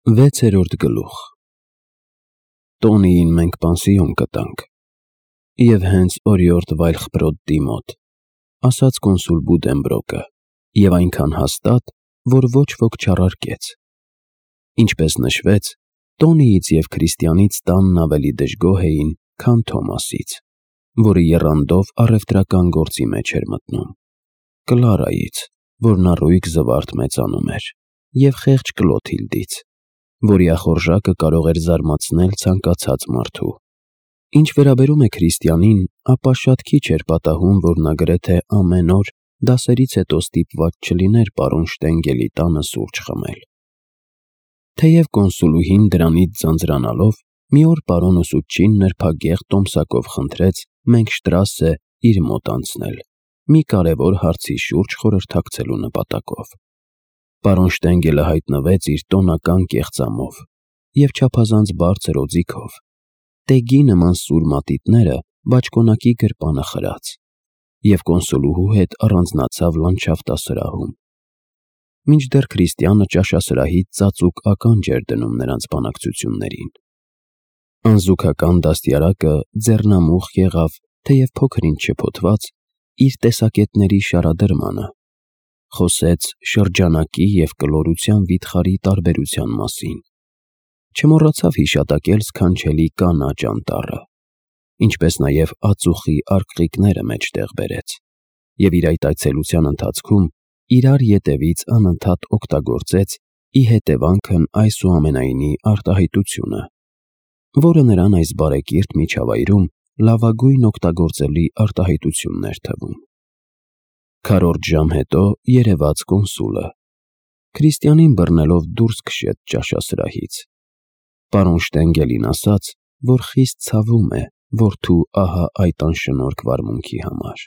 6-րդ գլուխ Տոնիին մենք պանսիոն կտանք, և հենց օրիորդ Վայլխբրոդի մոտ, ասաց կոնսուլ Բուդենբրոկը, և այնքան հաստատ, որ ոչ ոք չառարկեց։ Ինչպես նշվեց, Տոնիից և Քրիստիանից տանն ավելի դժգոհ էին, քան Թոմասից, որը եռանդով առևտրական գործի մեջ էր մտնում, Կլարայից, որն առույգ զվարթ մեծանում էր, և խեղճ Կլոթիլդից, որի ախորժակը կարող էր զարմացնել ցանկացած մարդու։ Ինչ վերաբերում է Քրիստիանին, ապա շատ քիչ էր պատահում, որ նա գրեթե ամեն օր դասերից հետո ստիպված չլիներ պարոն Շտենգելի տանը սուրճ խմել։ Թեև կոնսուլուհին դրանից ձանձրանալով, մի օր պարոն ուսուցչին նրբագեղ տոմսակով խնդրեց Մենգշտրասե իր մոտ անցնել, մի կարևոր հարցի շուրջ խորհրդակցելու նպատակով։ Պարոն Շտենգելը հայտնվեց իր տոնական կեղծամով և չափազանց բարձր օձիքով, տեգի նման սուր մատիտները բաճկոնակի գրպանը խրած, և կոնսուլուհու հետ առանձնացավ լանդշաֆտասրահում։ Մինչդեռ Քրիստիանը ճաշասրահից ծածուկ ականջ էր դնում նրանց բանակցություններին։ Անզուգական դաստիարակը ձեռնամուխ եղավ, թեև փոքր-ինչ շփոթված, իր տեսակետների շարադրմանը, խոսեց շրջանակի և կլորության վիթխարի տարբերության մասին, չմոռացավ հիշատակել սքանչելի կանաչ անտառը, ինչպես նաև ածուխի արկղիկները մեջտեղ բերեց, և իր այդ այցելության ընթացքում իրար ետևից անընդհատ օգտագործեց ի հետևանքն այսուամենայնի արտահայտությունը, որը նրան այս բարեկիրթ միջավայրում լավագույն օգտագործելի արտահայտությունն էր թվում։ Քառորդ ժամ հետո երևաց կոնսուլը, Քրիստիանին բռնելով դուրս քշեց ճաշասրահից։ Պարոն Շտենգելին ասաց, որ խիստ ցավում է որդու ահա այդ անշնորհք վարմունքի համար։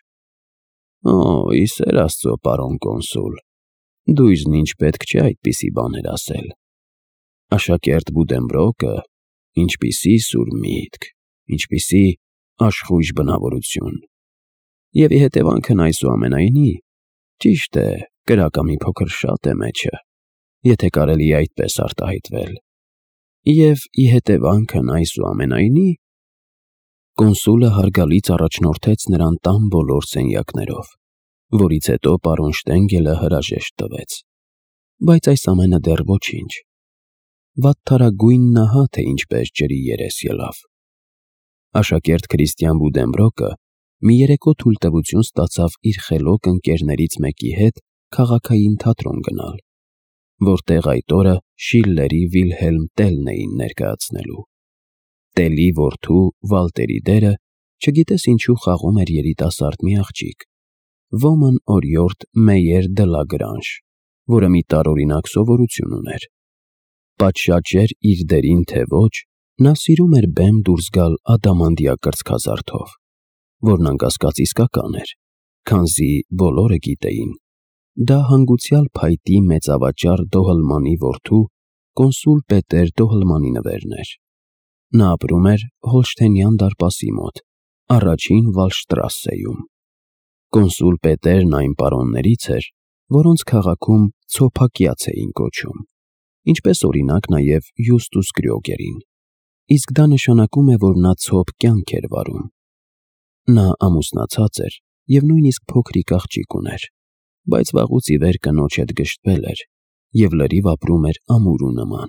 Ի սեր Աստծո, պարոն կոնսուլ, դու ինձ պետք չէ այդպիսի բաներ ասել։ Աշակերտ Բուդենբրոկը, ինչպիսի սուր միտք, ինչպիսի աշխույժ բնավորություն։ Եվ ի հետևանքն այսուամենայնի, ճիշտ է, կրակը մի փոքր շատ է մեջը, եթե կարելի է այդպես արտահայտվել։ Եվ ի հետևանքն այսուամենայնի… Կոնսուլը հարգալից առաջնորդեց նրան տան բոլոր սենյակներով, որից հետո պարոն Շտենգելը հրաժեշտ տվեց։ Բայց այս ամենը դեռ ոչինչ։ Վատթարագույն նա թե ինչպես ջրի երես ելավ։ Աշակերտ Քրիստիան Բուդենբրոկը մի երեկո թույլտվություն ստացավ իր խելոք ընկերներից մեկի հետ քաղաքային թատրոն գնալ, որտեղ այդ օրը Շիլլերի Վիլհելմ Տելն էին ներկայացնելու։ Տելի որդու Վալտերի դերը, չգիտես ինչու, խաղում էր երիտասարդ մի աղջիկ, ոմն օրիորդ Մեյեր դը Լագրանժ, որը մի տարօրինակ սովորություն ուներ։ Պատշաճ էր իր դերին թե ոչ, նա սիրում էր բեմ դուրս գալ ադամանդյա կրծքազարդով, որն անկասկած իսկական էր, քանզի բոլորը գիտեին, դա հանգուցյալ փայտի մեծավաճառ Դոհլմանի որդու կոնսուլ Պետեր Դոհլմանի նվերն էր։ Նա ապրում էր Հոլշթենյան դարպասի մոտ, առաջին Վալշտրասեում։ Կոնսուլ Պետերն այն պարոններից էր, որոնց քաղաքում ցոփակյաց էին կոչում, ինչպես օրինակ նաև Յուստուս Գրյոգերին, իսկ դա նշանակում է, որ նա ցոփ կյանք էր վարում։ Նա ամուսնացած էր և նույնիսկ փոքրիկ աղջիկ ուներ, բայց վաղուց ի վեր կնոջ հետ գժտվել էր և լրիվ ապրում էր ամուրու նման։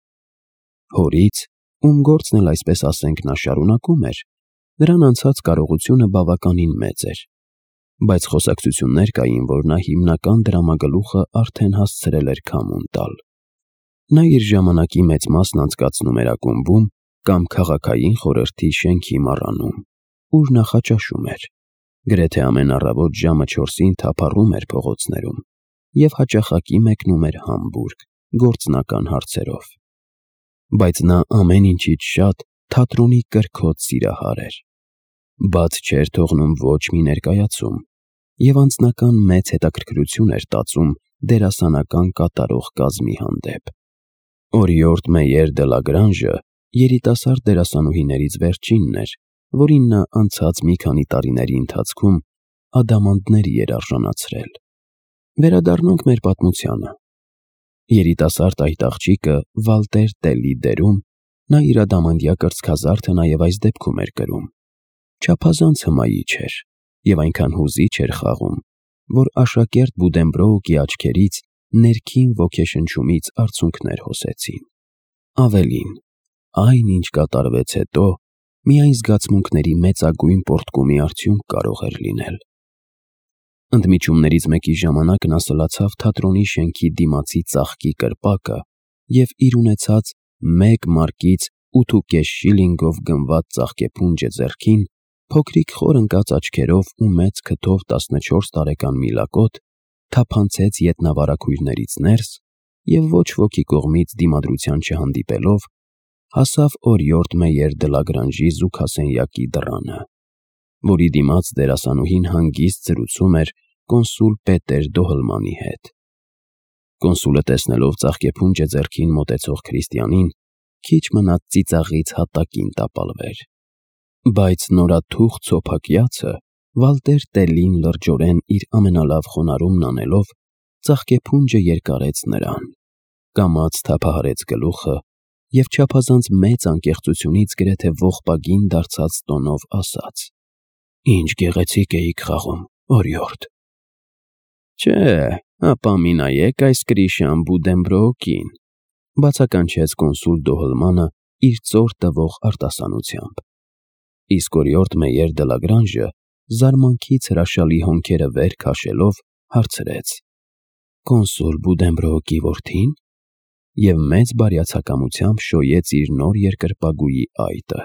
Հորից, ում գործն էլ այսպես ասենք նա շարունակում էր, նրան անցած կարողությունը բավականին մեծ էր, բայց խոսակցություններ կային, որ նա հիմնական դրամագլուխը արդեն հասցրել էր քամուն տալ։ Նա իր ժամանակի մեծ մասն անցկացնում էր ակումբում կամ քաղաքային խորհրդի շենքի մառանում, ուր նախաճաշում էր, գրեթե ամեն առավոտ ժամը 4-ին թափառում էր փողոցներում և հաճախակի մեկնում էր Համբուրգ գործնական հարցերով։ Բայց նա ամեն ինչից շատ թատրոնի կրքոտ սիրահար էր, բաց չէր թողնում ոչ մի ներկայացում և անձնական մեծ հետաքրքրություն էր տածում դերասանական կատարող կազմի հանդեպ։ Օրիորդ Մեյեր դը Լագրանժը երիտասարդ դերասանուհիներից վերջինն էր, որին նա անցած մի քանի տարիների ընթացքում ադամանդների էր արժանացրել։ Վերադառնանք մեր պատմությանը։ Երիտասարդ այդ աղջիկը Վալտեր Տելի դերում, նա իր ադամանդյա կրծքազարդը նաև այս դեպքում էր կրում, չափազանց հմայիչ էր և այնքան հուզիչ էր խաղում, որ աշակերտ Բուդենբրոուկի աչքերից ներքին ոգեշնչումից արցունքներ հոսեցին։ Ավելին, այն, ինչ կատարվեց հետո, միայն զգացմունքների մեծագույն պոռթկումի արդյունք կարող էր լինել։ Ընդմիջումներից մեկի ժամանակ նա սլացավ թատրոնի շենքի դիմացի ծաղկի կրպակը և իր ունեցած 1 մարկից 8.5 շիլինգով գնված ծաղկեփունջը ձեռքին, փոքրիկ խոր ընկած աչքերով ու մեծ քթով 14 տարեկան միլակոտ, թափանցեց ետնավարագույրներից ներս և ոչ ոքի կողմից դիմադրության չհանդիպելով, հասավ օրիորդ Մեյեր դը Լագրանժի զուգասենյակի դռանը, որի դիմաց դերասանուհին հանգիստ զրուցում էր կոնսուլ Պետեր Դոհլմանի հետ։ Կոնսուլը, տեսնելով ծաղկեփունջը ձեռքին մոտեցող քրիստիանին, քիչ մնաց ծիծաղից հատակին տապալվեր, բայց նորաթուխ ցոփակյացը Վալտեր Տելին լրջորեն իր ամենալավ խոնարհումն անելով, ծաղկեփունջը երկարեց նրան, կամաց թափահարեց գլուխը և չափազանց մեծ անկեղծությունից գրեթե ողբագին դարձած տոնով ասաց. «Ինչ գեղեցիկ էիք խաղում, օրիորդ»։ «Չէ, ապա մի նայեք այս Կրիշան Բուդենբրոուկին», բացականչեց կոնսուլ Դոհլմանը իր ծոր տվող արտասանությամբ։ Իսկ օրիորդ Մեյեր դը Լագրանժը զարմանքից հրաշալի հոնքերը վեր քաշելով հարցրեց. «Կոնսուլ Բուդենբրոուկի որդի՞ն» և մեծ բարյացակամությամբ շոյեց իր նոր երկրպագուի այտը։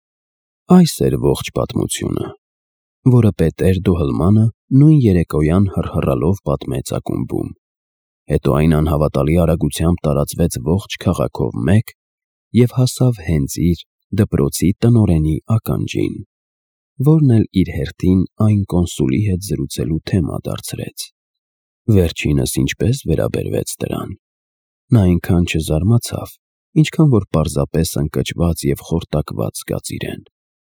Այս էր ողջ պատմությունը, որը Պետեր Դոհլմանը նույն երեկոյան հռհռալով պատմեց ակումբում։ Հետո այն անհավատալի արագությամբ տարածվեց ողջ քաղաքով մեկ և հասավ հենց իր դպրոցի տնօրենի ականջին, որն էլ իր հերթին այն կոնսուլի հետ զրուցելու թեմա դարձրեց։ Վերջինս ինչպես վերաբերվեց դրան։ Նա այնքան չզարմացավ, ինչքան որ պարզապես ընկճված և խորտակված զգաց իրեն։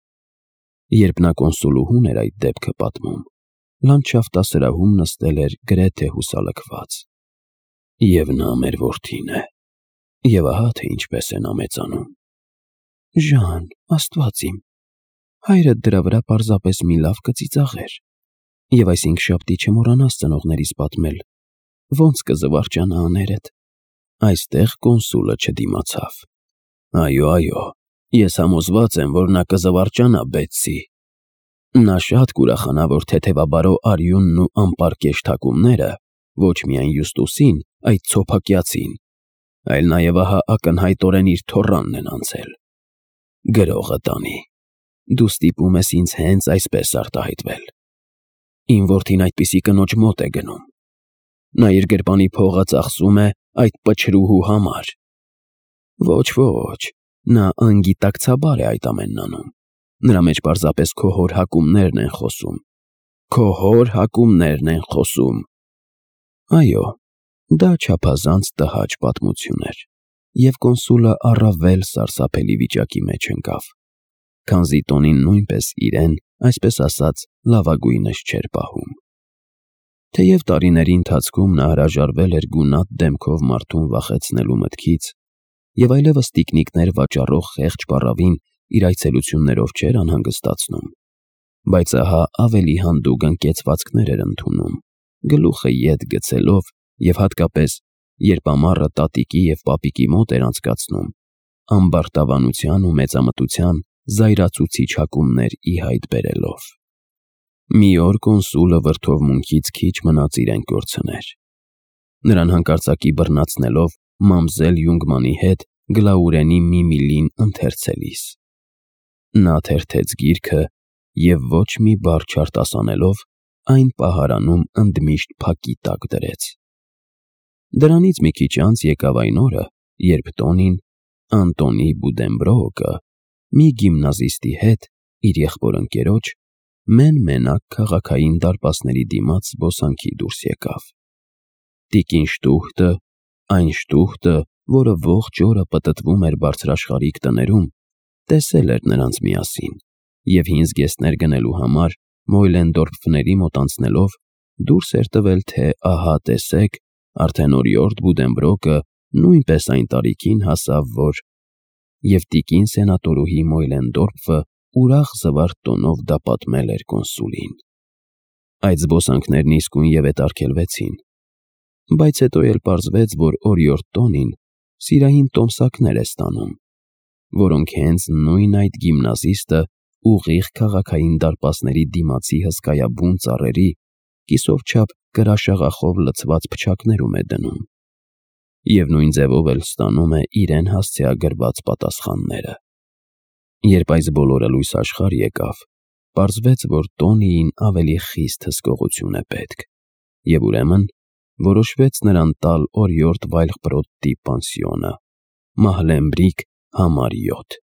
Երբ նա կոնսուլուհուն էր այդ դեպքը պատմում, լանդշաֆտասրահում նստել էր գրեթե հուսալքված։ «Եվ նա մեր որդին է, և ահա թե ինչպես է նա մեծանում»։ «Ժան, Աստված իմ, հայրդ դրա վրա պարզապես մի լավ կծիծաղեր, և այս հինգշաբթի չմոռանաս ծնողներիս պատմել, ոնց կզվարճանա աներդ»։ Այստեղ կոնսուլը չդիմացավ։ «Այո, ես համոզված եմ, որ նա կզվարճանա, Բեթսի։ Նա շատ կուրախանա, որ թեթևաբարո արյունն ու անպարկեշտ հակումները ոչ միայն Յուստուսին, այդ ցոփակյացին, այլ նաև ահա ակնհայտորեն իր թոռանն են անցել։ Գրողը տանի, դու ստիպում ես ինձ հենց այսպես արտահայտվել։ Իմ որդին այդպիսի կնոջ մոտ է գնում։ Նա իր գրպանի փողը ծախսում է այդ պչրուհու համար։ Ոչ, նա անգիտակցաբար է այդ ամենն անում։ Նրա մեջ պարզապես քո հոր հակումներն են խոսում։ Քո հոր հակումներն են խոսում»։ Այո, դա չափազանց տհաճ պատմություն էր, և կոնսուլը առավել սարսափելի վիճակի մեջ ընկավ, քանզի տոնին նույնպես իրեն, այսպես ասած, լավագույնս չէր պահում։ Թեև տարիների ընթացքում նա հրաժարվել էր գունատ դեմքով մարդուն վախեցնելու մտքից և այլևս տիկնիկներ վաճառող խեղճ պառավին իր այցելություններով չէր անհանգստացնում, բայց ահա ավելի հանդուգն կեցվածքներ էր ընդունում, գլուխը ետ գցելով և հատկապես, երբ ամառը տատիկի և պապիկի մոտ էր անցկացնում, ամբարտավանության ու մեծամտության զայրացուցիչ հակումներ ի հայտ բերելով։ Մի օր կոնսուլը վրդովմունքից քիչ մնաց իրեն կորցներ։ Նրան հանկարծակի բռնացնելով մամզել Յունգմանի հետ Գլաուրենի Միմիլին ընթերցելիս։ Նա թերթեց գիրքը և ոչ մի բառ չարտասանելով այն պահարանում ընդմիշտ փակի տակ դրեց։ Դրանից մի քիչ անց եկավ այն օրը, երբ տոնին, Անտոնի Բուդենբրոուկը, մի գիմնազիստի հետ, իր եղբոր-ընկերոջ, մեն-մենակ քաղաքային դարպասների դիմաց զբոսանքի դուրս եկավ։ Տիկին Շտուհտը, այն Շտուհտը, որը ողջ օրը պտտվում էր բարձրաշխարհիկ տներում, տեսել էր նրանց միասին և հին զգեստներ գնելու համար Մոյլենդորֆների մոտ անցնելով դուրս էր տվել, թե ահա տեսեք, արդեն օրիորդ Բուդենբրոկը նույնպես այն տարիքին հասավ, որ և տիկին սենատորուհի Մոյլենդորֆը ուրախ զվարթ տոնով դա պատմել էր կոնսուլին։ Այդ զբոսանքներն իսկույն ևեթ արգելվեցին, բայց հետո էլ պարզվեց, որ օրիորդ Տոնին սիրային տոմսակներ է ստանում, որոնք հենց նույն այդ գիմնազիստը ուղիղ քաղաքային դարպասների դիմացի հսկայաբուն ծառերի կիսով չափ կրաշաղախով լցված փչակներում է դնում և նույն ձևով էլ ստանում է իրեն հասցեագրված պատասխանները։ Երբ այս բոլորը լույս աշխարհ եկավ, պարզվեց, որ Տոնիին ավելի խիստ հսկողություն է պետք, և ուրեմն որոշվեց նրան տալ օրիորդ Վայլխբրոդի պանսիոնը, Մահլենբրիք համար 7։